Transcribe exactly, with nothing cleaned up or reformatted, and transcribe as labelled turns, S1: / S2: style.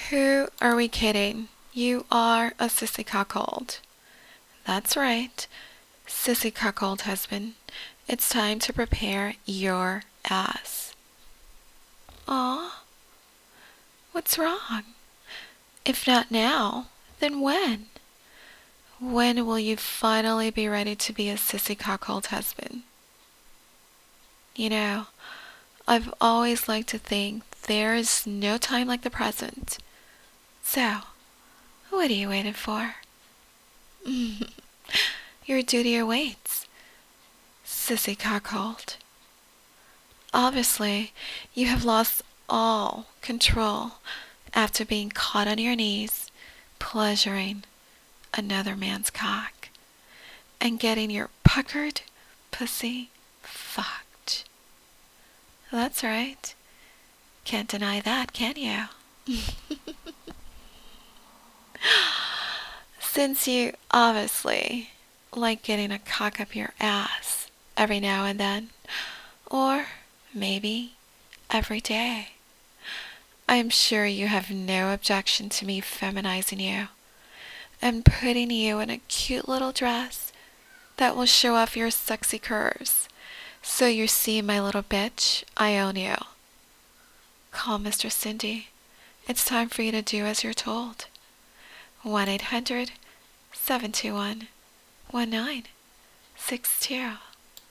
S1: Who are we kidding? You are a sissy cuckold. That's right, sissy cuckold husband. It's time to prepare your ass. Aw, what's wrong? If not now, then when? When will you finally be ready to be a sissy cuckold husband? You know, I've always liked to think there is no time like the present. So, what are you waiting for? Your duty awaits, sissy cuckold. Obviously, you have lost all control after being caught on your knees, pleasuring another man's cock, and getting your puckered pussy fucked. That's right. Can't deny that, can you? Since you obviously like getting a cock up your ass every now and then, or maybe every day, I'm sure you have no objection to me feminizing you and putting you in a cute little dress that will show off your sexy curves. So you see, my little bitch, I own you. Call Mister Cindy. It's time for you to do as you're told. one eight hundred seven two one one nine six two.